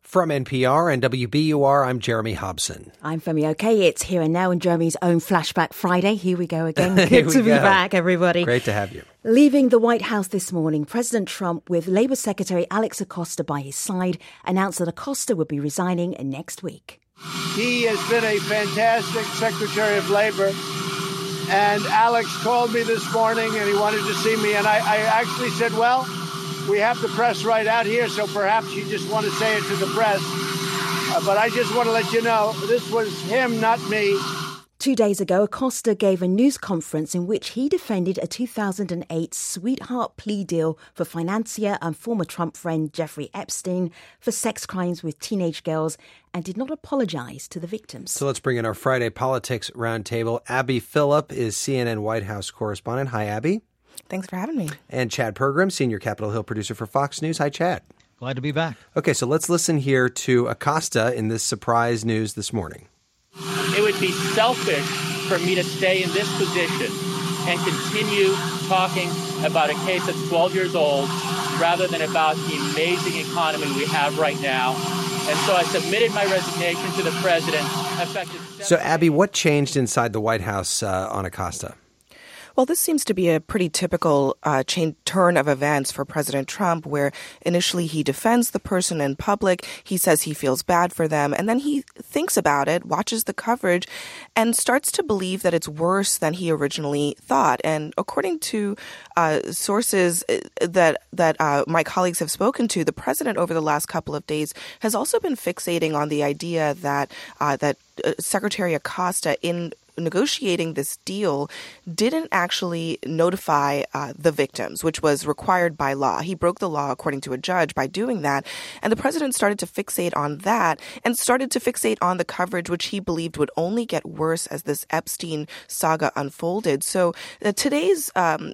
From NPR and WBUR, I'm Jeremy Hobson. I'm Femi Oke. It's Here and Now and Jeremy's own Flashback Friday. Here we go again. Good to be back, everybody. Great to have you. Leaving the White House this morning, President Trump, with Labour Secretary Alex Acosta by his side, announced that Acosta would be resigning next week. He has been a fantastic Secretary of Labor. And Alex called me this morning and he wanted to see me. And I actually said, well, we have the press right out here, so perhaps you just want to say it to the press. But I just want to let you know, this was him, not me. 2 days ago, Acosta gave a news conference in which he defended a 2008 sweetheart plea deal for financier and former Trump friend Jeffrey Epstein for sex crimes with teenage girls and did not apologize to the victims. So let's bring in our Friday Politics Roundtable. Abby Phillip is CNN White House correspondent. Hi, Abby. Thanks for having me. And Chad Pergram, senior Capitol Hill producer for Fox News. Hi, Chad. Glad to be back. Okay, so let's listen here to Acosta in this surprise news this morning. It would be selfish for me to stay in this position and continue talking about a case that's 12 years old rather than about the amazing economy we have right now. And so I submitted my resignation to the president. So, Abby, what changed inside the White House on Acosta? Well, this seems to be a pretty typical turn of events for President Trump, where initially he defends the person in public, he says he feels bad for them, and then he thinks about it, watches the coverage, and starts to believe that it's worse than he originally thought. And according to sources that my colleagues have spoken to, the president over the last couple of days has also been fixating on the idea that Secretary Acosta, in negotiating this deal, didn't actually notify the victims, which was required by law. He broke the law, according to a judge, by doing that. And the president started to fixate on that and started to fixate on the coverage, which he believed would only get worse as this Epstein saga unfolded. So today's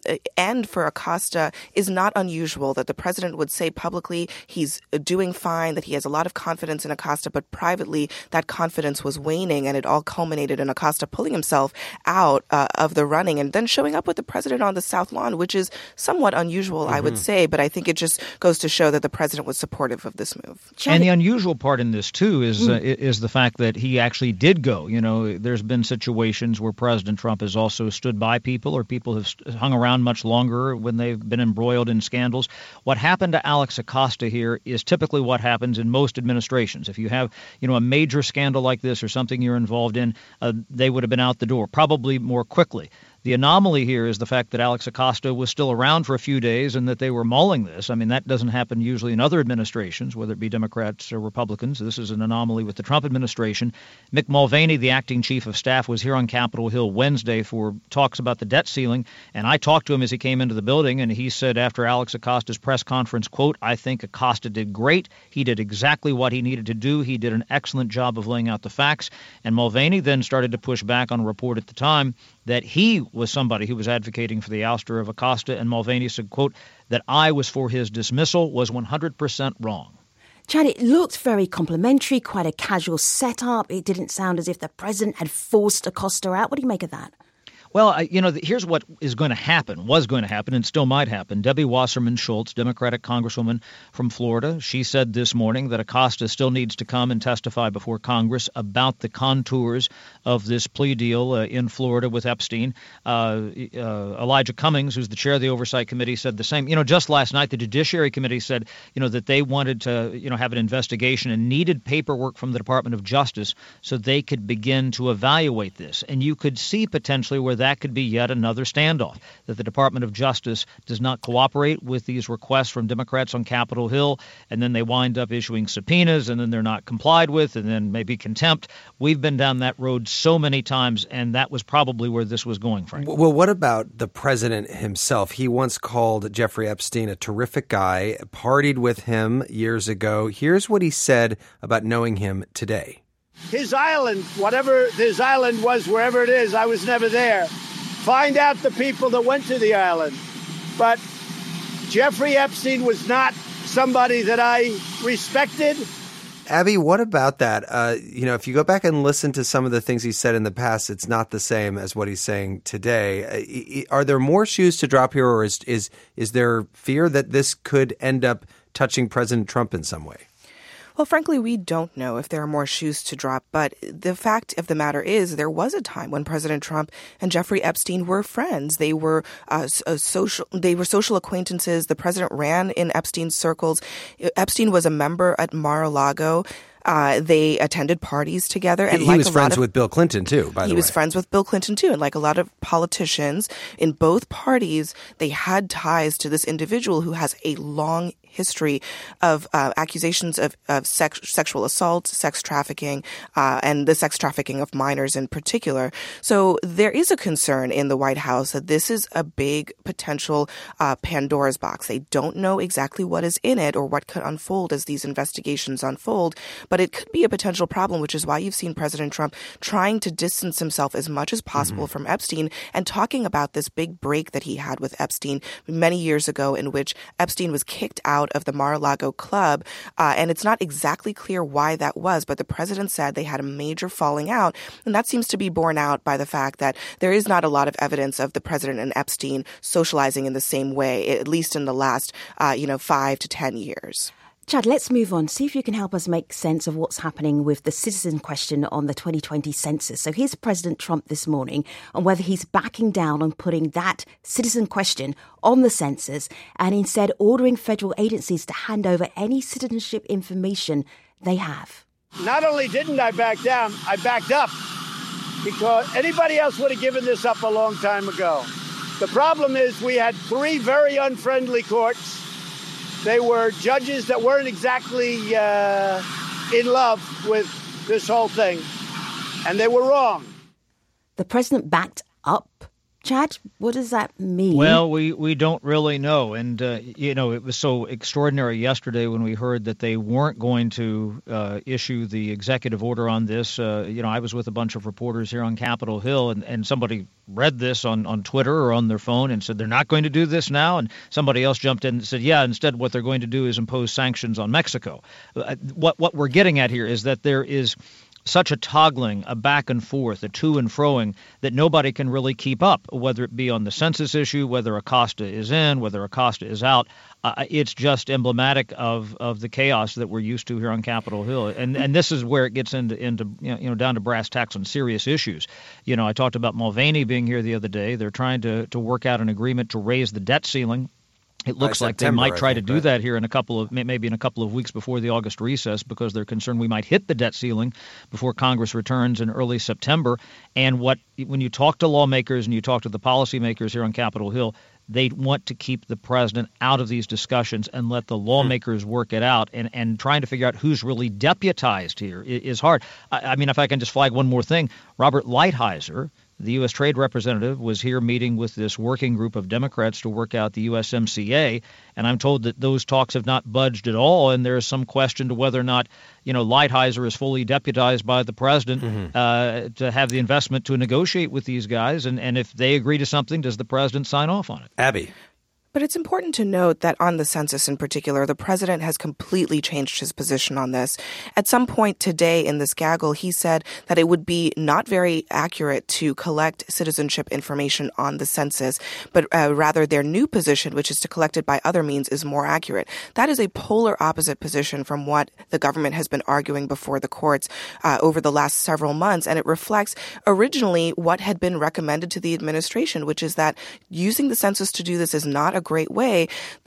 end for Acosta is not unusual, that the president would say publicly he's doing fine, that he has a lot of confidence in Acosta, but privately that confidence was waning, and it all culminated in Acosta pulling himself out of the running and then showing up with the president on the South Lawn, which is somewhat unusual, I would say, but I think it just goes to show that the president was supportive of this move. And the unusual part in this, too, is the fact that he actually did go. You know, there's been situations where President Trump has also stood by people, or people have hung around much longer when they've been embroiled in scandals. What happened to Alex Acosta here is typically what happens in most administrations. If you have, a major scandal like this or something you're involved in, they would have been out the door, probably more quickly. The anomaly here is the fact that Alex Acosta was still around for a few days and that they were mulling this. I mean, that doesn't happen usually in other administrations, whether it be Democrats or Republicans. This is an anomaly with the Trump administration. Mick Mulvaney, the acting chief of staff, was here on Capitol Hill Wednesday for talks about the debt ceiling. And I talked to him as he came into the building, and he said after Alex Acosta's press conference, quote, "I think Acosta did great. He did exactly what he needed to do. He did an excellent job of laying out the facts." And Mulvaney then started to push back on a report at the time that he was somebody who was advocating for the ouster of Acosta, and Mulvaney said, quote, "that I was for his dismissal was 100% wrong." Chad, it looked very complimentary, quite a casual setup. It didn't sound as if the president had forced Acosta out. What do you make of that? Well, here's what was going to happen, and still might happen. Debbie Wasserman Schultz, Democratic Congresswoman from Florida, she said this morning that Acosta still needs to come and testify before Congress about the contours of this plea deal in Florida with Epstein. Elijah Cummings, who's the chair of the Oversight Committee, said the same. Just last night, the Judiciary Committee said, that they wanted to, have an investigation and needed paperwork from the Department of Justice so they could begin to evaluate this. And you could see potentially where that could be yet another standoff, that the Department of Justice does not cooperate with these requests from Democrats on Capitol Hill, and then they wind up issuing subpoenas, and then they're not complied with, and then maybe contempt. We've been down that road so many times, and that was probably where this was going, Frank. Well, what about the president himself? He once called Jeffrey Epstein a terrific guy, partied with him years ago. Here's what he said about knowing him today. His island, whatever his island was, wherever it is, I was never there. Find out the people that went to the island. But Jeffrey Epstein was not somebody that I respected. Abby, what about that? If you go back and listen to some of the things he said in the past, it's not the same as what he's saying today. Are there more shoes to drop here, or is there fear that this could end up touching President Trump in some way? Well, frankly, we don't know if there are more shoes to drop. But the fact of the matter is there was a time when President Trump and Jeffrey Epstein were friends. They were social acquaintances. The president ran in Epstein's circles. Epstein was a member at Mar-a-Lago. They attended parties together. And he was friends with Bill Clinton, too, by the way. He was friends with Bill Clinton, too. And like a lot of politicians in both parties, they had ties to this individual who has a long history of accusations of sexual assault, sex trafficking, and the sex trafficking of minors in particular. So there is a concern in the White House that this is a big potential Pandora's box. They don't know exactly what is in it or what could unfold as these investigations unfold, but it could be a potential problem, which is why you've seen President Trump trying to distance himself as much as possible from Epstein and talking about this big break that he had with Epstein many years ago in which Epstein was kicked out of the Mar-a-Lago club. And it's not exactly clear why that was, but the president said they had a major falling out. And that seems to be borne out by the fact that there is not a lot of evidence of the president and Epstein socializing in the same way, at least in the last, 5 to 10 years. Chad, let's move on. See if you can help us make sense of what's happening with the citizen question on the 2020 census. So here's President Trump this morning on whether he's backing down on putting that citizen question on the census and instead ordering federal agencies to hand over any citizenship information they have. Not only didn't I back down, I backed up because anybody else would have given this up a long time ago. The problem is we had 3 very unfriendly courts. They were judges that weren't exactly in love with this whole thing, and they were wrong. The president backed up. Chad, what does that mean? Well, we don't really know. And, it was so extraordinary yesterday when we heard that they weren't going to issue the executive order on this. I was with a bunch of reporters here on Capitol Hill, and somebody read this on Twitter or on their phone and said they're not going to do this now. And somebody else jumped in and said, yeah, instead what they're going to do is impose sanctions on Mexico. What we're getting at here is that there is such a toggling, a back and forth, a to and froing that nobody can really keep up, whether it be on the census issue, whether Acosta is in, whether Acosta is out. It's just emblematic of the chaos that we're used to here on Capitol Hill. And this is where it gets into down to brass tacks on serious issues. I talked about Mulvaney being here the other day. They're trying to work out an agreement to raise the debt ceiling. It looks like they might try to do that here in a couple of weeks before the August recess because they're concerned we might hit the debt ceiling before Congress returns in early September. And when you talk to lawmakers and you talk to the policymakers here on Capitol Hill, they want to keep the president out of these discussions and let the lawmakers work it out. And trying to figure out who's really deputized here is hard. I mean, if I can just flag one more thing, Robert Lighthizer, the U.S. Trade Representative, was here meeting with this working group of Democrats to work out the USMCA, and I'm told that those talks have not budged at all, and there is some question to whether or not, Lighthizer is fully deputized by the president to have the investment to negotiate with these guys, and if they agree to something, does the president sign off on it? Abby. But it's important to note that on the census in particular, the president has completely changed his position on this. At some point today in this gaggle, he said that it would be not very accurate to collect citizenship information on the census, but rather their new position, which is to collect it by other means, is more accurate. That is a polar opposite position from what the government has been arguing before the courts over the last several months, and it reflects originally what had been recommended to the administration, which is that using the census to do this is not a great way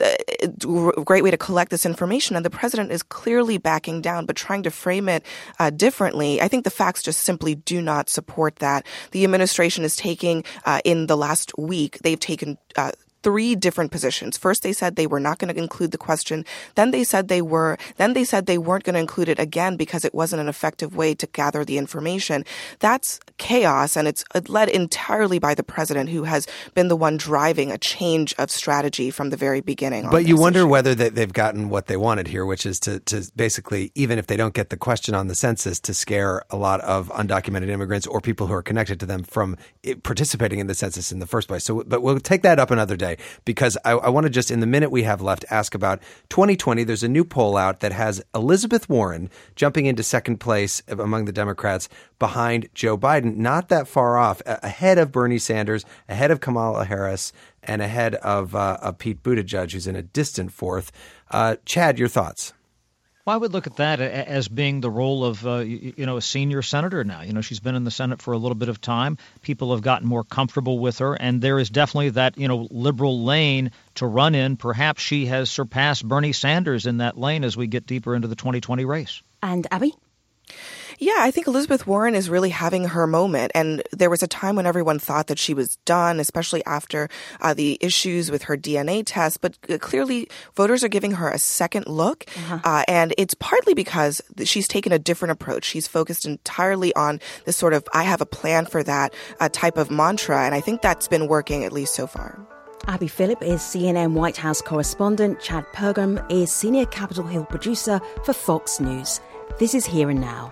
to collect this information. And the president is clearly backing down, but trying to frame it differently. I think the facts just simply do not support that. The administration is taking, in the last week, they've taken 3 different positions. First, they said they were not going to include the question. Then they said they were. Then they said they weren't going to include it again because it wasn't an effective way to gather the information. That's chaos, and it's led entirely by the president, who has been the one driving a change of strategy from the very beginning. But you wonder whether they've gotten what they wanted here, which is to basically, even if they don't get the question on the census, to scare a lot of undocumented immigrants or people who are connected to them from participating in the census in the first place. So, but we'll take that up another day. Because I want to just, in the minute we have left, ask about 2020. There's a new poll out that has Elizabeth Warren jumping into second place among the Democrats behind Joe Biden, not that far off, ahead of Bernie Sanders, ahead of Kamala Harris, and ahead of Pete Buttigieg, who's in a distant fourth. Chad, your thoughts? Well, I would look at that as being the role of, a senior senator now. She's been in the Senate for a little bit of time. People have gotten more comfortable with her, and there is definitely that, liberal lane to run in. Perhaps she has surpassed Bernie Sanders in that lane as we get deeper into the 2020 race. And Abby? Yeah, I think Elizabeth Warren is really having her moment. And there was a time when everyone thought that she was done, especially after the issues with her DNA test. But clearly, voters are giving her a second look. And it's partly because she's taken a different approach. She's focused entirely on this sort of, I have a plan for that type of mantra. And I think that's been working, at least so far. Abby Phillip is CNN White House correspondent. Chad Pergam is senior Capitol Hill producer for Fox News. This is Here and Now.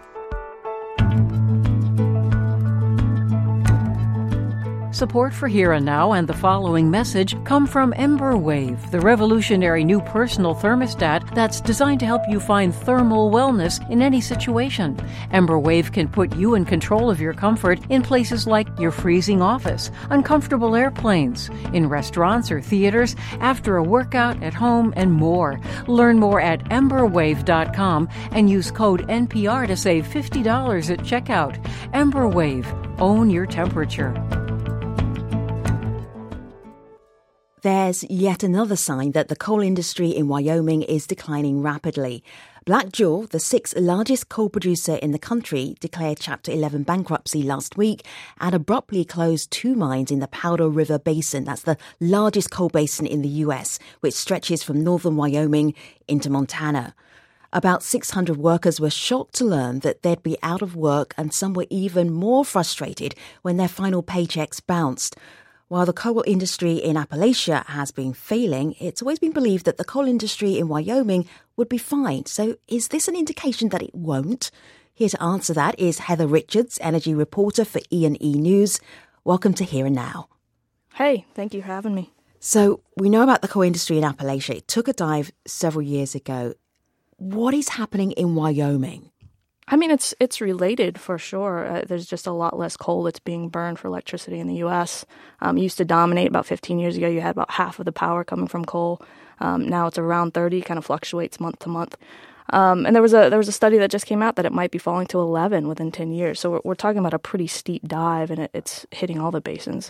Support for Here and Now and the following message come from EmberWave, the revolutionary new personal thermostat that's designed to help you find thermal wellness in any situation. EmberWave can put you in control of your comfort in places like your freezing office, uncomfortable airplanes, in restaurants or theaters, after a workout, at home, and more. Learn more at emberwave.com and use code NPR to save $50 at checkout. EmberWave. Own your temperature. There's yet another sign that the coal industry in Wyoming is declining rapidly. Black Jewel, the sixth largest coal producer in the country, declared Chapter 11 bankruptcy last week and abruptly closed two mines in the Powder River Basin. That's the largest coal basin in the U.S., which stretches from northern Wyoming into Montana. About 600 workers were shocked to learn that they'd be out of work, and some were even more frustrated when their final paychecks bounced. While the coal industry in Appalachia has been failing, it's always been believed that the coal industry in Wyoming would be fine. So is this an indication that it won't? Here to answer that is Heather Richards, energy reporter for E&E News. Welcome to Here and Now. Hey, thank you for having me. So we know about the coal industry in Appalachia. It took a dive several years ago. What is happening in Wyoming? I mean, it's related for sure. There's just a lot less coal that's being burned for electricity in the U.S. Used to dominate about 15 years ago. You had about half of the power coming from coal. Now it's around 30, kind of fluctuates month to month. And there was a study that just came out that it might be falling to 11 within 10 years. So we're talking about a pretty steep dive, and it's hitting all the basins.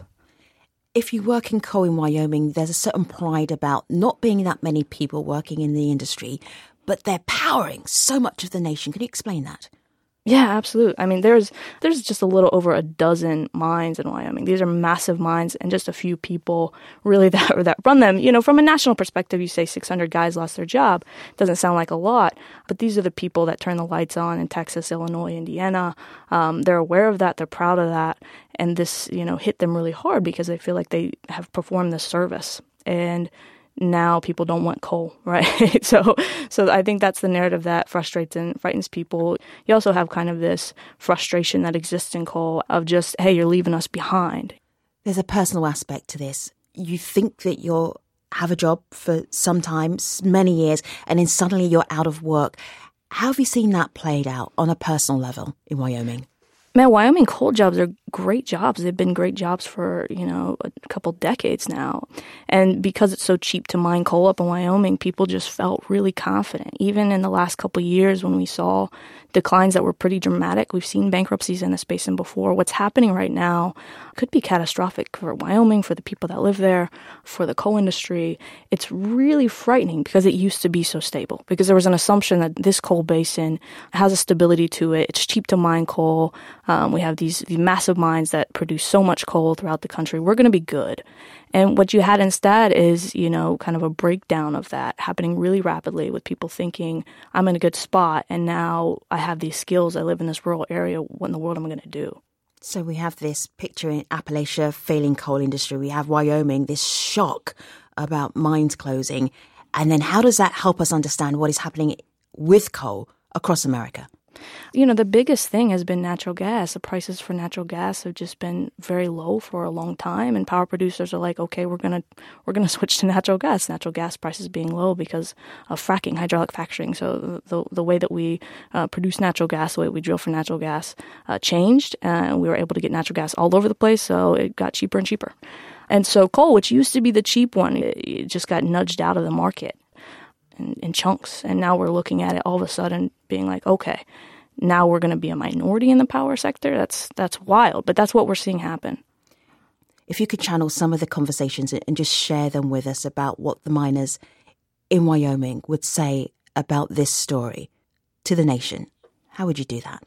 If you work in coal in Wyoming, there's a certain pride about not being that many people working in the industry, but they're powering so much of the nation. Can you explain that? Yeah, absolutely. I mean, there's just a little over a dozen mines in Wyoming. These are massive mines, and just a few people really that run them. You know, from a national perspective, you say 600 guys lost their job. Doesn't sound like a lot, but these are the people that turn the lights on in Texas, Illinois, Indiana. They're aware of that. They're proud of that. And this, hit them really hard because they feel like they have performed this service. And now people don't want coal, right? So I think that's the narrative that frustrates and frightens people. You also have kind of this frustration that exists in coal of just, hey, you're leaving us behind. There's a personal aspect to this. You think that you'll have a job for some time, many years, and then suddenly you're out of work. How have you seen that played out on a personal level in Wyoming? Man, Wyoming coal jobs are great jobs. They've been great jobs for, a couple decades now. And because it's so cheap to mine coal up in Wyoming, people just felt really confident. Even in the last couple of years when we saw declines that were pretty dramatic, we've seen bankruptcies in this basin before. What's happening right now could be catastrophic for Wyoming, for the people that live there, for the coal industry. It's really frightening because it used to be so stable, because there was an assumption that this coal basin has a stability to it. It's cheap to mine coal. We have these massive mines that produce so much coal throughout the country. We're going to be good. And what you had instead is, kind of a breakdown of that happening really rapidly with people thinking, I'm in a good spot, and now I have these skills. I live in this rural area. What in the world am I going to do? So we have this picture in Appalachia, failing coal industry. We have Wyoming, this shock about mines closing. And then how does that help us understand what is happening with coal across America? The biggest thing has been natural gas. The prices for natural gas have just been very low for a long time, and power producers are like, okay, we're gonna switch to natural gas. Natural gas prices being low because of fracking, hydraulic fracturing. So the way that we produce natural gas, the way we drill for natural gas, changed, and we were able to get natural gas all over the place. So it got cheaper and cheaper, and so coal, which used to be the cheap one, it just got nudged out of the market. in chunks. And now we're looking at it all of a sudden being like, okay, now we're going to be a minority in the power sector. That's wild, but that's what we're seeing happen. If you could channel some of the conversations and just share them with us about what the miners in Wyoming would say about this story to the nation, how would you do that?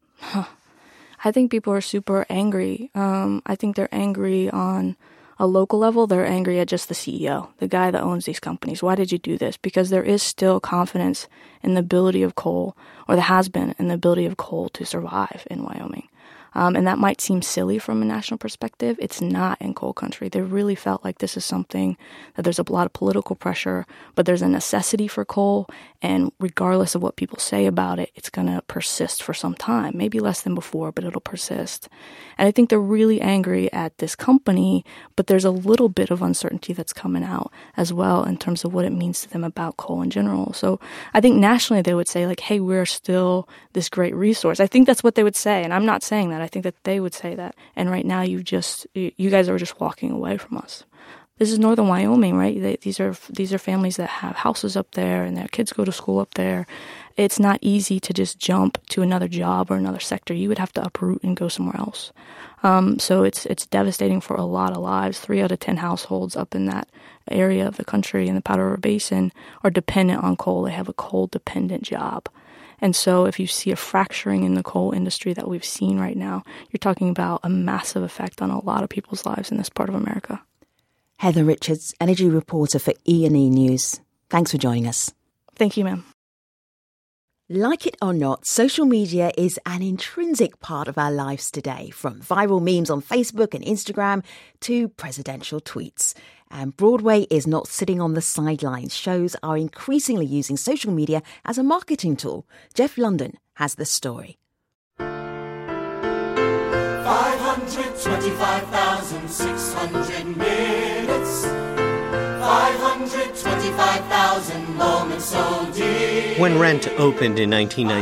I think people are super angry. I think they're angry on a local level. They're angry at just the CEO, the guy that owns these companies. Why did you do this? Because there is still confidence in the ability of coal, or there has been in the ability of coal to survive in Wyoming. And that might seem silly from a national perspective. It's not in coal country. They really felt like this is something that there's a lot of political pressure, but there's a necessity for coal. And regardless of what people say about it, it's going to persist for some time, maybe less than before, but it'll persist. And I think they're really angry at this company, but there's a little bit of uncertainty that's coming out as well in terms of what it means to them about coal in general. So I think nationally they would say like, hey, we're still this great resource. I think that's what they would say. And I'm not saying that. I think that they would say that. And right now you guys are just walking away from us. This is northern Wyoming, right? These are families that have houses up there and their kids go to school up there. It's not easy to just jump to another job or another sector. You would have to uproot and go somewhere else. So it's devastating for a lot of lives. 3 out of 10 households up in that area of the country in the Powder River Basin are dependent on coal. They have a coal-dependent job. And so if you see a fracturing in the coal industry that we've seen right now, you're talking about a massive effect on a lot of people's lives in this part of America. Heather Richards, energy reporter for E&E News. Thanks for joining us. Thank you, ma'am. Like it or not, social media is an intrinsic part of our lives today, from viral memes on Facebook and Instagram to presidential tweets. And Broadway is not sitting on the sidelines. Shows are increasingly using social media as a marketing tool. Jeff London has the story. 525,600 minutes. 525,000 moments so dear. When Rent opened in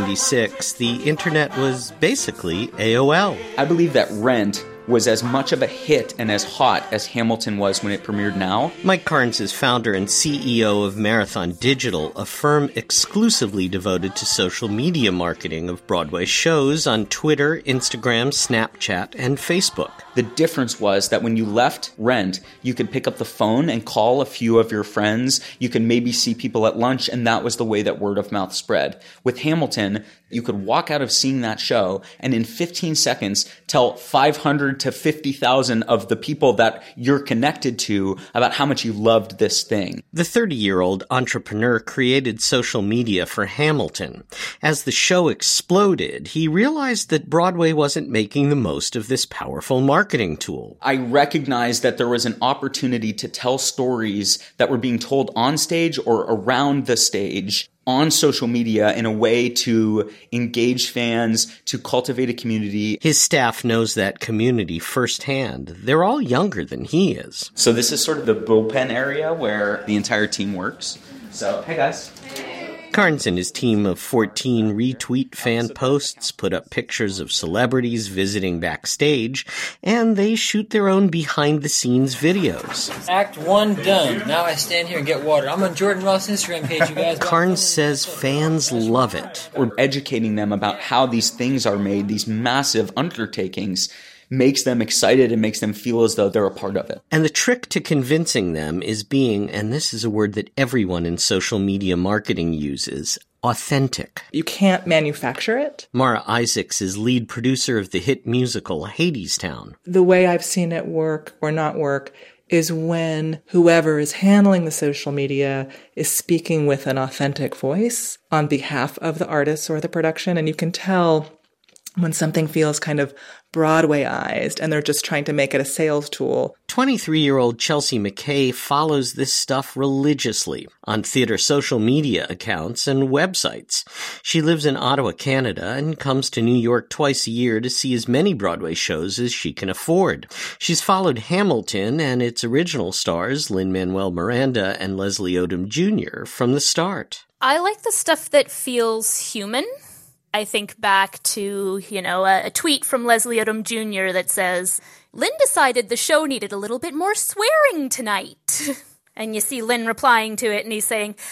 1996, the internet was basically AOL. I believe that Rent was as much of a hit and as hot as Hamilton was when it premiered now. Mike Carnes is founder and CEO of Marathon Digital, a firm exclusively devoted to social media marketing of Broadway shows on Twitter, Instagram, Snapchat, and Facebook. The difference was that when you left Rent, you could pick up the phone and call a few of your friends. You could maybe see people at lunch, and that was the way that word of mouth spread. With Hamilton, you could walk out of seeing that show and in 15 seconds tell 500 to 50,000 of the people that you're connected to about how much you loved this thing. The 30-year-old entrepreneur created social media for Hamilton. As the show exploded, he realized that Broadway wasn't making the most of this powerful marketing tool. I recognized that there was an opportunity to tell stories that were being told on stage or around the stage on social media in a way to engage fans, to cultivate a community. His staff knows that community firsthand. They're all younger than he is. So this is sort of the bullpen area where the entire team works. So, hey guys. Carnes and his team of 14 retweet fan posts, put up pictures of celebrities visiting backstage, and they shoot their own behind-the-scenes videos. Act 1 done. Now I stand here and get water. I'm on Jordan Ross' Instagram page, you guys. Carnes says fans love it. We're educating them about how these things are made, these massive undertakings, makes them excited and makes them feel as though they're a part of it. And the trick to convincing them is being, and this is a word that everyone in social media marketing uses, authentic. You can't manufacture it. Mara Isaacs is lead producer of the hit musical Hadestown. The way I've seen it work or not work is when whoever is handling the social media is speaking with an authentic voice on behalf of the artists or the production. And you can tell when something feels kind of Broadwayized and they're just trying to make it a sales tool. 23-year-old Chelsea McKay follows this stuff religiously on theater social media accounts and websites. She lives in Ottawa, Canada, and comes to New York twice a year to see as many Broadway shows as she can afford. She's followed Hamilton and its original stars, Lin-Manuel Miranda and Leslie Odom Jr., from the start. I like the stuff that feels human. I think back to, a tweet from Leslie Odom Jr. that says, Lin decided the show needed a little bit more swearing tonight. And you see Lin replying to it, and he's saying,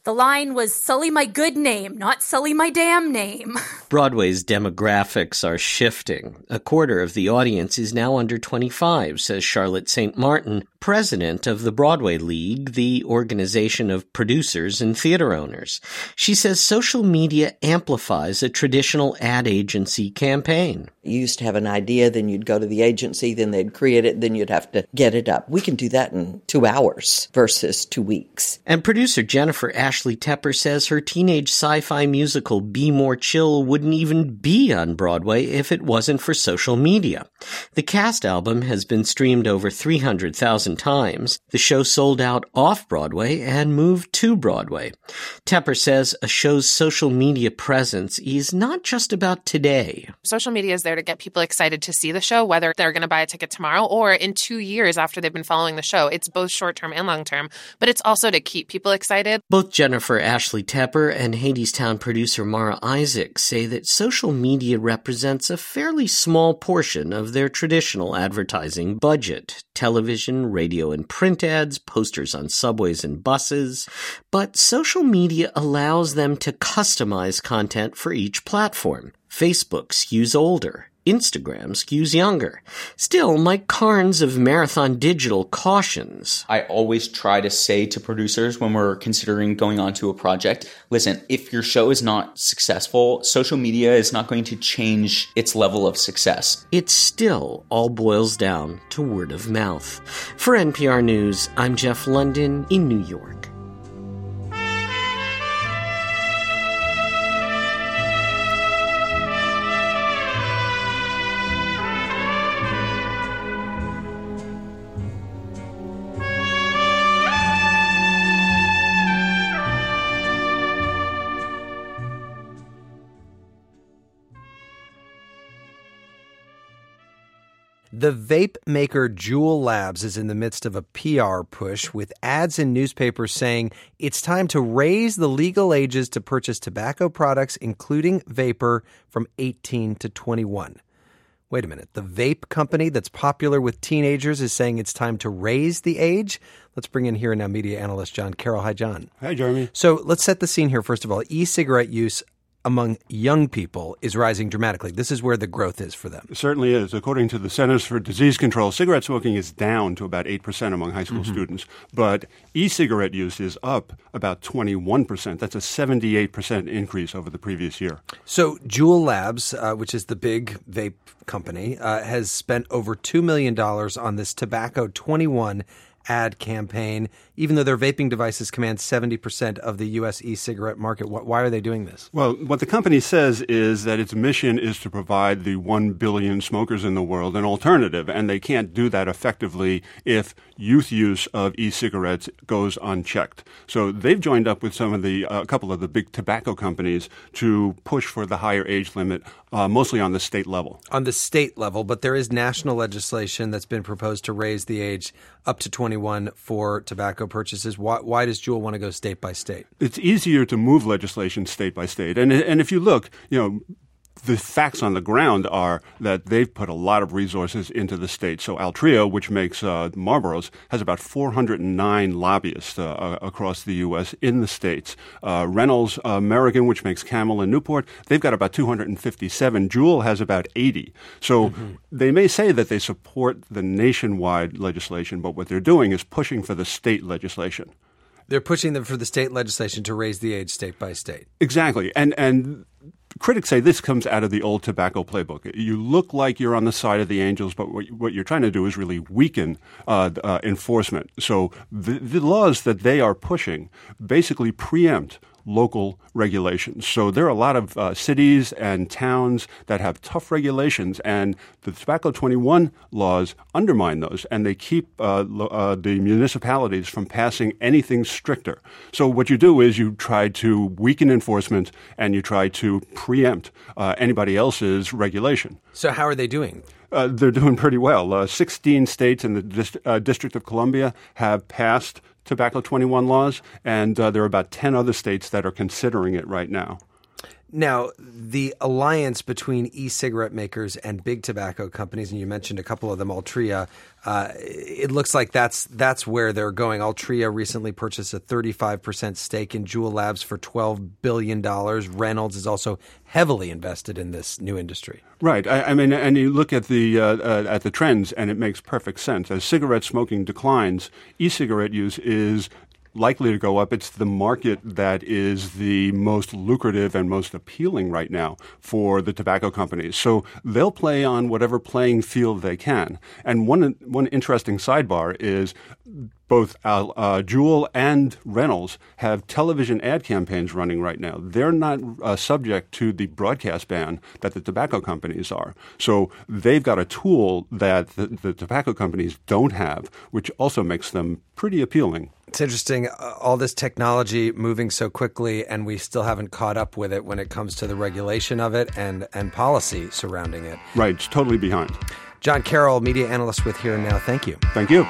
The line was, "Sully my good name, not sully my damn name." Broadway's demographics are shifting. A quarter of the audience is now under 25, says Charlotte St. Martin, president of the Broadway League, the organization of producers and theater owners. She says social media amplifies a traditional ad agency campaign. You used to have an idea, then you'd go to the agency, then they'd create it, then you'd have to get it up. We can do that in 2 hours versus 2 weeks. And producer Jennifer Ashley Tepper says her teenage sci-fi musical Be More Chill wouldn't even be on Broadway if it wasn't for social media. The cast album has been streamed over 300,000 times. The show sold out off-Broadway and moved to Broadway. Tepper says a show's social media presence is not just about today. Social media is there to get people excited to see the show, whether they're going to buy a ticket tomorrow or in 2 years after they've been following the show. It's both short-term and long-term, but it's also to keep people excited. Both Jennifer Ashley Tepper and Hadestown producer Mara Isaac say that social media represents a fairly small portion of their traditional advertising budget. Television, radio and print ads, posters on subways and buses. But social media allows them to customize content for each platform. Facebook skews older. Instagram skews younger. Still, Mike Carnes of Marathon Digital cautions. I always try to say to producers when we're considering going on to a project, listen, if your show is not successful, social media is not going to change its level of success. It still all boils down to word of mouth. For NPR News, I'm Jeff London in New York. The vape maker Juul Labs is in the midst of a PR push with ads in newspapers saying it's time to raise the legal ages to purchase tobacco products, including vapor, from 18 to 21. Wait a minute. The vape company that's popular with teenagers is saying it's time to raise the age? Let's bring in Here and Now media analyst John Carroll. Hi, John. Hi, Jeremy. So let's set the scene here. First of all, e-cigarette use among young people is rising dramatically. This is where the growth is for them. It certainly is. According to the Centers for Disease Control, cigarette smoking is down to about 8% among high school students, but e-cigarette use is up about 21%. That's a 78% increase over the previous year. So Juul Labs, which is the big vape company, has spent over $2 million on this Tobacco 21 ad campaign, even though their vaping devices command 70% of the U.S. e-cigarette market. Why are they doing this? Well, what the company says is that its mission is to provide the 1 billion smokers in the world an alternative, and they can't do that effectively if youth use of e-cigarettes goes unchecked. So they've joined up with some of the a couple of the big tobacco companies to push for the higher age limit, mostly on the state level. On the state level, but there is national legislation that's been proposed to raise the age up to 21 for tobacco purchases. Why does Juul want to go state by state? It's easier to move legislation state by state. And if you look, the facts on the ground are that they've put a lot of resources into the state. So Altria, which makes Marlboros, has about 409 lobbyists across the U.S. in the states. Reynolds American, which makes Camel and Newport, they've got about 257. Juul has about 80. So they may say that they support the nationwide legislation, but what they're doing is pushing for the state legislation. They're pushing them for the state legislation to raise the age state by state. Exactly. And critics say this comes out of the old tobacco playbook. You look like you're on the side of the angels, but what you're trying to do is really weaken enforcement. So the laws that they are pushing basically preempt local regulations. So there are a lot of cities and towns that have tough regulations, and the Tobacco 21 laws undermine those, and they keep the municipalities from passing anything stricter. So what you do is you try to weaken enforcement, and you try to preempt anybody else's regulation. So how are they doing? They're doing pretty well. 16 states and the District of Columbia have passed Tobacco 21 laws, and there are about 10 other states that are considering it right now. Now, the alliance between e-cigarette makers and big tobacco companies, and you mentioned a couple of them, Altria, it looks like that's where they're going. Altria recently purchased a 35% stake in Juul Labs for $12 billion. Reynolds is also heavily invested in this new industry. Right. I mean, and you look at the trends, and it makes perfect sense. As cigarette smoking declines, e-cigarette use is likely to go up. It's the market that is the most lucrative and most appealing right now for the tobacco companies. So they'll play on whatever playing field they can. And one interesting sidebar is both Juul and Reynolds have television ad campaigns running right now. They're not subject to the broadcast ban that the tobacco companies are. So they've got a tool that the tobacco companies don't have, which also makes them pretty appealing. It's interesting, all this technology moving so quickly, and we still haven't caught up with it when it comes to the regulation of it and policy surrounding it. Right, it's totally behind. John Carroll, media analyst with Here and Now. Thank you. Thank you.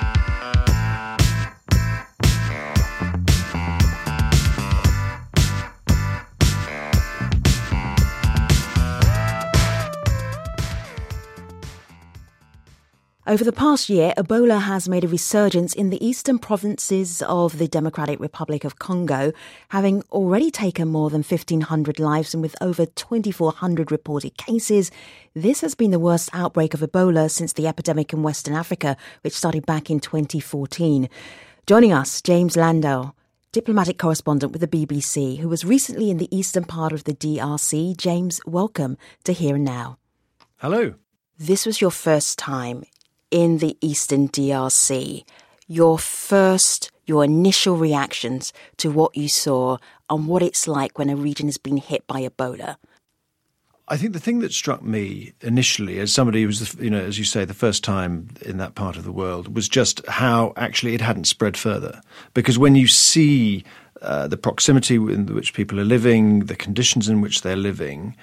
Over the past year, Ebola has made a resurgence in the eastern provinces of the Democratic Republic of Congo, having already taken more than 1,500 lives, and with over 2,400 reported cases. This has been the worst outbreak of Ebola since the epidemic in Western Africa, which started back in 2014. Joining us, James Landau, diplomatic correspondent with the BBC, who was recently in the eastern part of the DRC. James, welcome to Here and Now. Hello. This was your first time in the eastern DRC. Your initial reactions to what you saw and what it's like when a region has been hit by Ebola. I think the thing that struck me initially, as somebody who was, as you say, the first time in that part of the world, was just how actually it hadn't spread further. Because when you see the proximity in which people are living, the conditions in which they're living,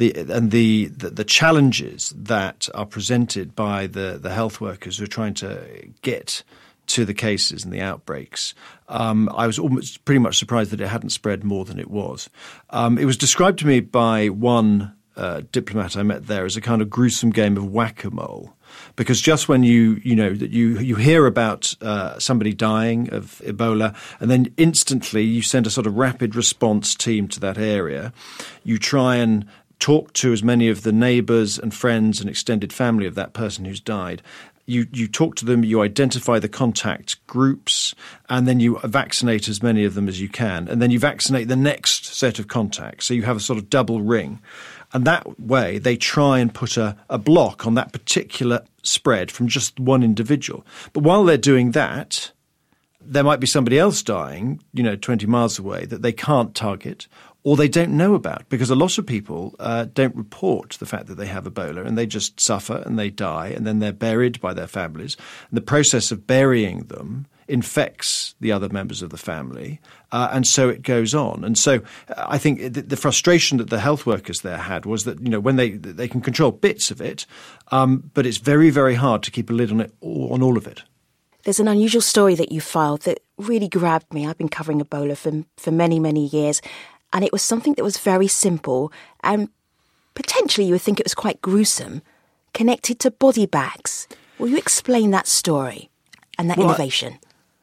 the challenges that are presented by the health workers who are trying to get to the cases and the outbreaks, I was almost pretty much surprised that it hadn't spread more than it was. It was described to me by one diplomat I met there as a kind of gruesome game of whack-a-mole. Because just when you hear about somebody dying of Ebola, and then instantly you send a sort of rapid response team to that area, you try and talk to as many of the neighbours and friends and extended family of that person who's died. You talk to them, you identify the contact groups, and then you vaccinate as many of them as you can. And then you vaccinate the next set of contacts. So you have a sort of double ring. And that way they try and put a block on that particular spread from just one individual. But while they're doing that, there might be somebody else dying, 20 miles away that they can't target or they don't know about, because a lot of people don't report the fact that they have Ebola, and they just suffer and they die, and then they're buried by their families. And the process of burying them infects the other members of the family, and so it goes on. And so I think the frustration that the health workers there had was that, when they can control bits of it, but it's very, very hard to keep a lid on it, on all of it. There's an unusual story that you filed that really grabbed me. I've been covering Ebola for many, many years, and it was something that was very simple, and potentially you would think it was quite gruesome, connected to body bags. Will you explain that story and that innovation?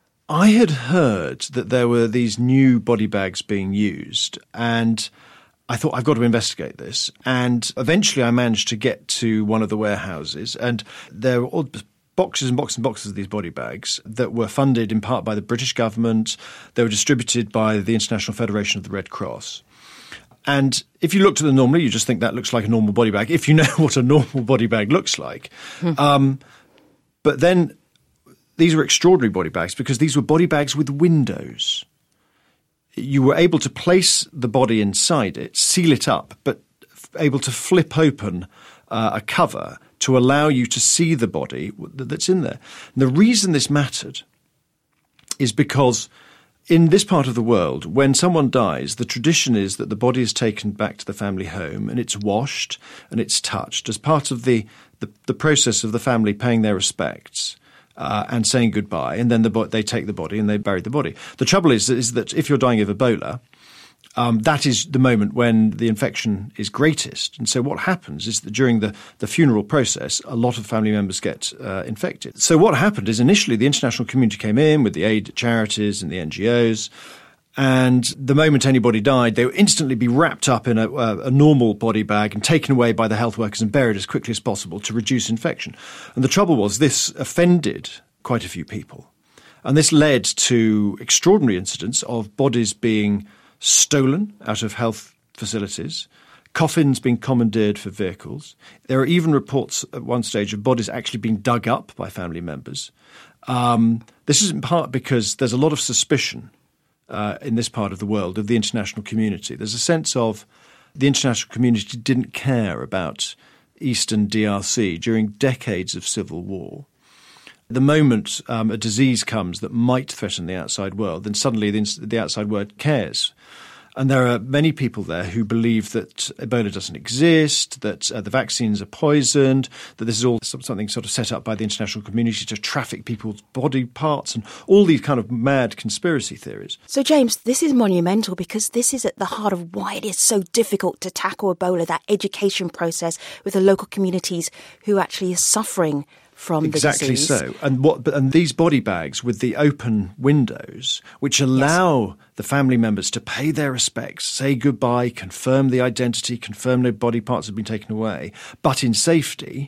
I had heard that there were these new body bags being used, and I thought, I've got to investigate this. And eventually I managed to get to one of the warehouses, and there were all boxes and boxes and boxes of these body bags that were funded in part by the British government. They were distributed by the International Federation of the Red Cross. And if you looked at them normally, you just think that looks like a normal body bag, if you know what a normal body bag looks like. But then these were extraordinary body bags because these were body bags with windows. You were able to place the body inside it, seal it up, but able to flip open a cover to allow you to see the body that's in there. And the reason this mattered is because in this part of the world, when someone dies, the tradition is that the body is taken back to the family home and it's washed and it's touched as part of the process of the family paying their respects and saying goodbye. And then they take the body and they bury the body. The trouble is that if you're dying of Ebola, that is the moment when the infection is greatest. And so what happens is that during the funeral process, a lot of family members get infected. So what happened is initially the international community came in with the aid charities and the NGOs. And the moment anybody died, they would instantly be wrapped up in a normal body bag and taken away by the health workers and buried as quickly as possible to reduce infection. And the trouble was this offended quite a few people. And this led to extraordinary incidents of bodies being stolen out of health facilities, coffins being commandeered for vehicles. There are even reports at one stage of bodies actually being dug up by family members. This is in part because there's a lot of suspicion in this part of the world of the international community. There's a sense of the international community didn't care about Eastern DRC during decades of civil war. The moment a disease comes that might threaten the outside world, then suddenly the outside world cares. And there are many people there who believe that Ebola doesn't exist, that the vaccines are poisoned, that this is all something sort of set up by the international community to traffic people's body parts and all these kind of mad conspiracy theories. So, James, this is monumental because this is at the heart of why it is so difficult to tackle Ebola, that education process with the local communities who actually are suffering from the disease. Exactly so. And these body bags with the open windows, which allow the family members to pay their respects, say goodbye, confirm the identity, confirm no body parts have been taken away, but in safety,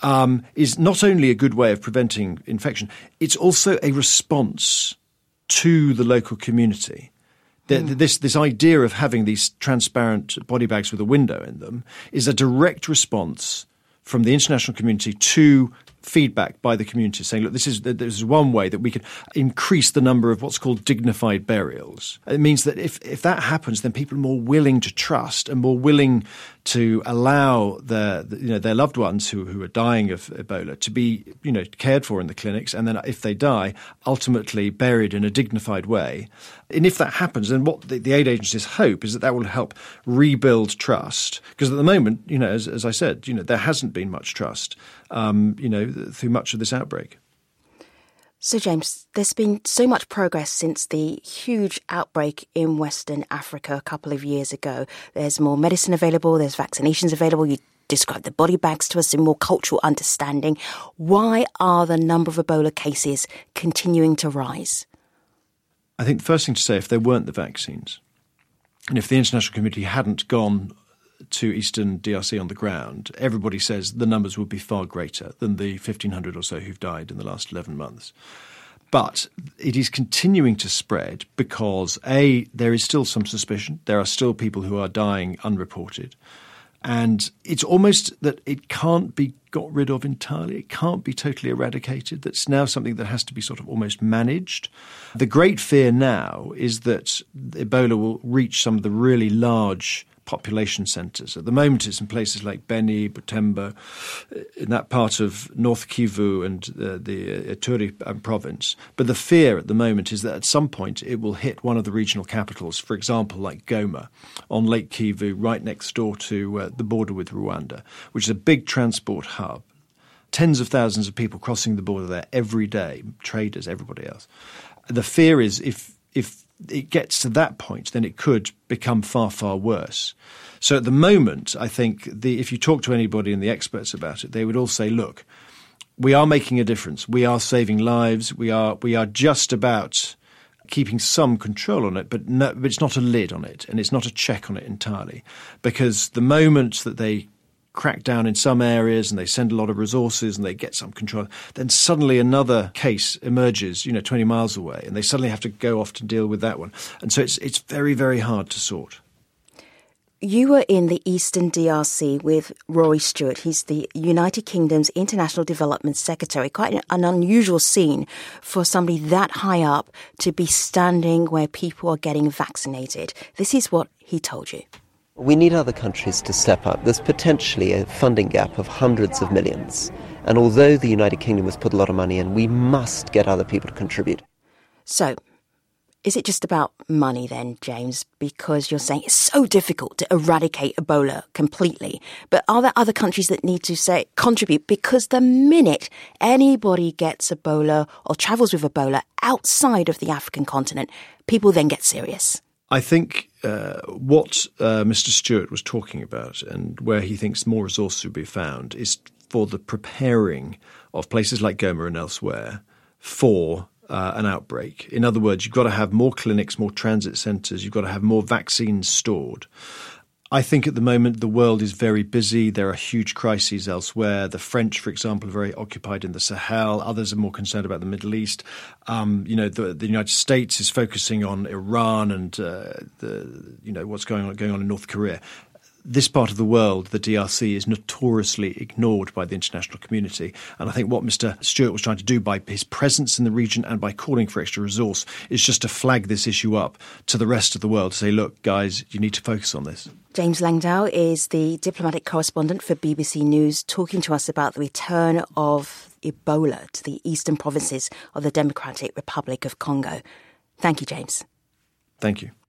is not only a good way of preventing infection, it's also a response to the local community. This idea of having these transparent body bags with a window in them is a direct response from the international community to feedback by the community saying, look, this is one way that we can increase the number of what's called dignified burials. It means that if that happens, then people are more willing to trust and more willing to allow their loved ones who are dying of Ebola to be cared for in the clinics, and then if they die, ultimately buried in a dignified way. And if that happens, then what the aid agencies hope is that will help rebuild trust. Because at the moment, as I said, there hasn't been much trust, through much of this outbreak. So, James, there's been so much progress since the huge outbreak in Western Africa a couple of years ago. There's more medicine available, there's vaccinations available. You described the body bags to us in more cultural understanding. Why are the number of Ebola cases continuing to rise? I think the first thing to say, if there weren't the vaccines, and if the international community hadn't gone to Eastern DRC on the ground, everybody says the numbers would be far greater than the 1,500 or so who've died in the last 11 months. But it is continuing to spread because, A, there is still some suspicion. There are still people who are dying unreported. And it's almost that it can't be got rid of entirely. It can't be totally eradicated. That's now something that has to be sort of almost managed. The great fear now is that Ebola will reach some of the really large population centres. At the moment, it's in places like Beni, Butembo, in that part of North Kivu and the Ituri province. But the fear at the moment is that at some point it will hit one of the regional capitals, for example, like Goma, on Lake Kivu, right next door to the border with Rwanda, which is a big transport hub. Tens of thousands of people crossing the border there every day, traders, everybody else. The fear is if it gets to that point, then it could become far, far worse. So at the moment, I think if you talk to anybody and the experts about it, they would all say, look, we are making a difference. We are saving lives. We are just about keeping some control on it, but it's not a lid on it and it's not a check on it entirely. Because the moment that they crack down in some areas and they send a lot of resources and they get some control, then suddenly another case emerges, 20 miles away, and they suddenly have to go off to deal with that one. And so it's very, very hard to sort. You were in the Eastern DRC with Rory Stewart. He's the United Kingdom's International Development Secretary. Quite an unusual scene for somebody that high up to be standing where people are getting vaccinated. This is what he told you. We need other countries to step up. There's potentially a funding gap of hundreds of millions. And although the United Kingdom has put a lot of money in, we must get other people to contribute. So, is it just about money then, James? Because you're saying it's so difficult to eradicate Ebola completely. But are there other countries that need to contribute? Because the minute anybody gets Ebola or travels with Ebola outside of the African continent, people then get serious. I think what Mr. Stewart was talking about and where he thinks more resources would be found is for the preparing of places like Goma and elsewhere for an outbreak. In other words, you've got to have more clinics, more transit centres, you've got to have more vaccines stored. I think at the moment the world is very busy. There are huge crises elsewhere. The French, for example, are very occupied in the Sahel. Others are more concerned about the Middle East. The United States is focusing on Iran and what's going on in North Korea. This part of the world, the DRC, is notoriously ignored by the international community. And I think what Mr. Stewart was trying to do by his presence in the region and by calling for extra resource is just to flag this issue up to the rest of the world to say, look, guys, you need to focus on this. James Langdow is the diplomatic correspondent for BBC News, talking to us about the return of Ebola to the eastern provinces of the Democratic Republic of Congo. Thank you, James. Thank you.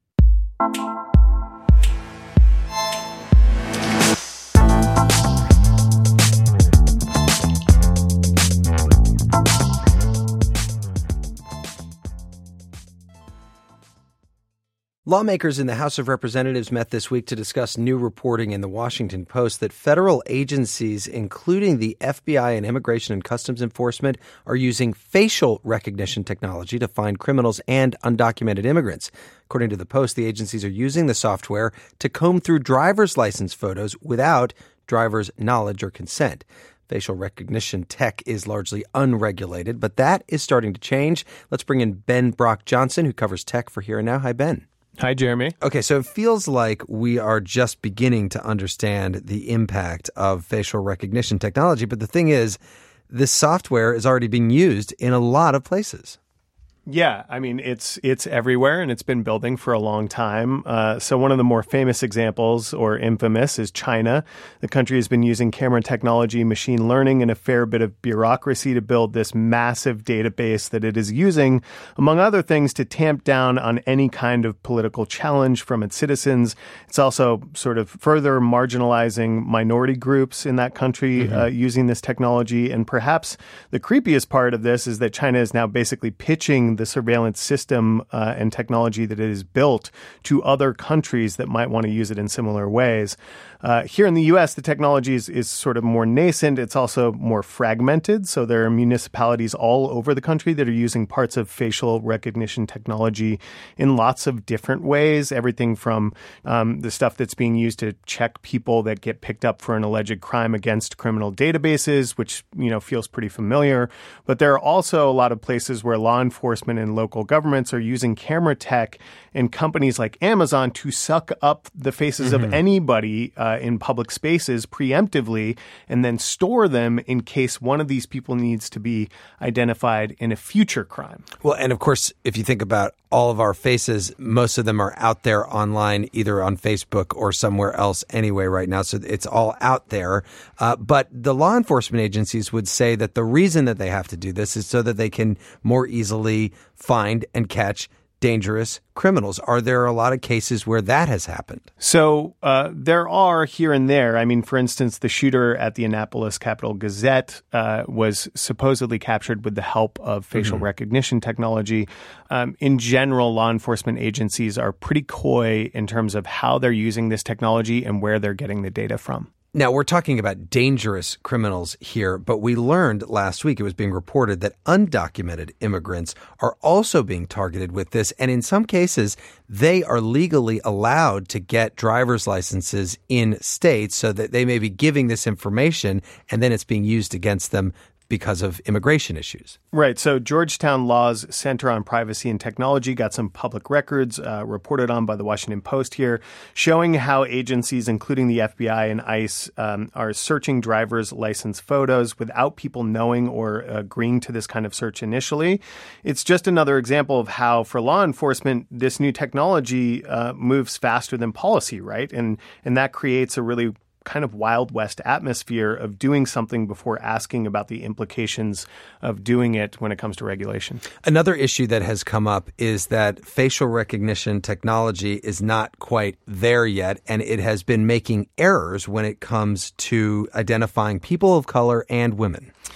Lawmakers in the House of Representatives met this week to discuss new reporting in the Washington Post that federal agencies, including the FBI and Immigration and Customs Enforcement, are using facial recognition technology to find criminals and undocumented immigrants. According to the Post, the agencies are using the software to comb through driver's license photos without drivers' knowledge or consent. Facial recognition tech is largely unregulated, but that is starting to change. Let's bring in Ben Brock Johnson, who covers tech for Here and Now. Hi, Ben. Hi, Jeremy. Okay, so it feels like we are just beginning to understand the impact of facial recognition technology. But the thing is, this software is already being used in a lot of places. Yeah, I mean, it's everywhere, and it's been building for a long time. So one of the more famous examples, or infamous, is China. The country has been using camera technology, machine learning, and a fair bit of bureaucracy to build this massive database that it is using, among other things, to tamp down on any kind of political challenge from its citizens. It's also sort of further marginalizing minority groups in that country using this technology. And perhaps the creepiest part of this is that China is now basically pitching the surveillance system and technology that it has built to other countries that might want to use it in similar ways. Here in the U.S., the technology is sort of more nascent. It's also more fragmented. So there are municipalities all over the country that are using parts of facial recognition technology in lots of different ways. Everything from the stuff that's being used to check people that get picked up for an alleged crime against criminal databases, which, feels pretty familiar. But there are also a lot of places where law enforcement and local governments are using camera tech and companies like Amazon to suck up the faces of anybody in public spaces preemptively and then store them in case one of these people needs to be identified in a future crime. Well, and of course, if you think about all of our faces, most of them are out there online, either on Facebook or somewhere else anyway right now. So it's all out there. But the law enforcement agencies would say that the reason that they have to do this is so that they can more easily find and catch dangerous criminals. Are there a lot of cases where that has happened? So there are here and there. I mean, for instance, the shooter at the Annapolis Capital Gazette was supposedly captured with the help of facial recognition technology. In general, law enforcement agencies are pretty coy in terms of how they're using this technology and where they're getting the data from. Now, we're talking about dangerous criminals here, but we learned last week, it was being reported that undocumented immigrants are also being targeted with this. And in some cases, they are legally allowed to get driver's licenses in states so that they may be giving this information and then it's being used against them because of immigration issues. Right. So Georgetown Law's Center on Privacy and Technology got some public records reported on by the Washington Post here, showing how agencies, including the FBI and ICE, are searching driver's license photos without people knowing or agreeing to this kind of search initially. It's just another example of how, for law enforcement, this new technology moves faster than policy, right? And that creates a really kind of Wild West atmosphere of doing something before asking about the implications of doing it when it comes to regulation. Another issue that has come up is that facial recognition technology is not quite there yet, and it has been making errors when it comes to identifying people of color and women.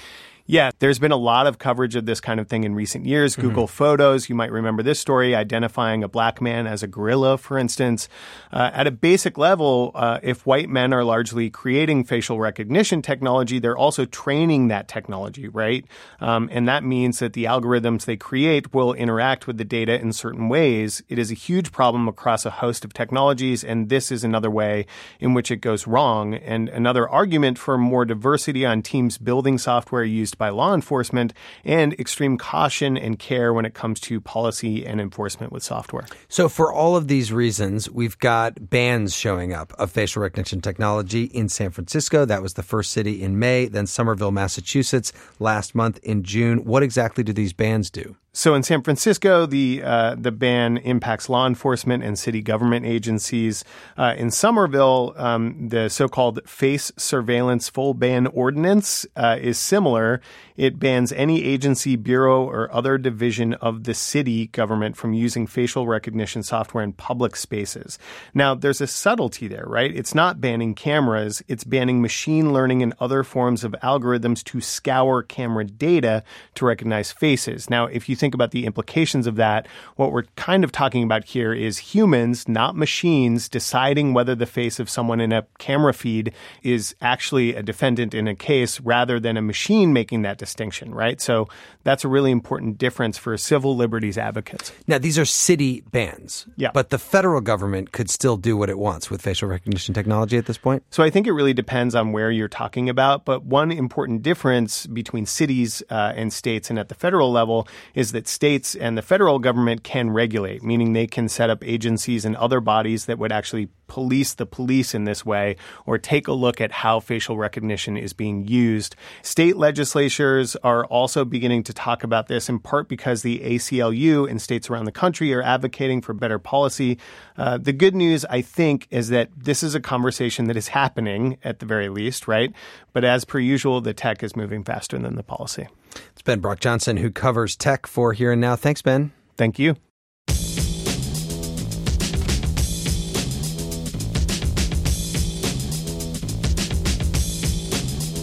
Yeah, there's been a lot of coverage of this kind of thing in recent years. Google Photos, you might remember this story, identifying a black man as a gorilla, for instance. At a basic level, if white men are largely creating facial recognition technology, they're also training that technology, right? And that means that the algorithms they create will interact with the data in certain ways. It is a huge problem across a host of technologies, and this is another way in which it goes wrong. And another argument for more diversity on teams building software used by law enforcement, and extreme caution and care when it comes to policy and enforcement with software. So for all of these reasons, we've got bans showing up of facial recognition technology in San Francisco. That was the first city in May, then Somerville, Massachusetts last month in June. What exactly do these bans do? So in San Francisco, the ban impacts law enforcement and city government agencies. In Somerville, the so-called face surveillance full ban ordinance is similar. It bans any agency, bureau, or other division of the city government from using facial recognition software in public spaces. Now, there's a subtlety there, right? It's not banning cameras. It's banning machine learning and other forms of algorithms to scour camera data to recognize faces. Now, if you think about the implications of that, what we're kind of talking about here is humans, not machines, deciding whether the face of someone in a camera feed is actually a defendant in a case rather than a machine making that distinction, right? So that's a really important difference for civil liberties advocates. Now, these are city bans, but the federal government could still do what it wants with facial recognition technology at this point? So I think it really depends on where you're talking about, but one important difference between cities and states and at the federal level is that states and the federal government can regulate, meaning they can set up agencies and other bodies that would actually police the police in this way or take a look at how facial recognition is being used. State legislatures are also beginning to talk about this, in part because the ACLU and states around the country are advocating for better policy. The good news, I think, is that this is a conversation that is happening at the very least, right? But as per usual, the tech is moving faster than the policy. It's Ben Brock Johnson, who covers tech for Here and Now. Thanks, Ben. Thank you.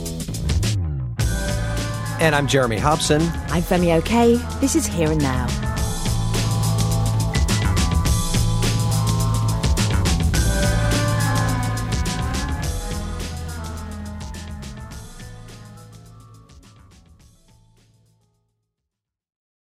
And I'm Jeremy Hobson. I'm Femi Oke. This is Here and Now.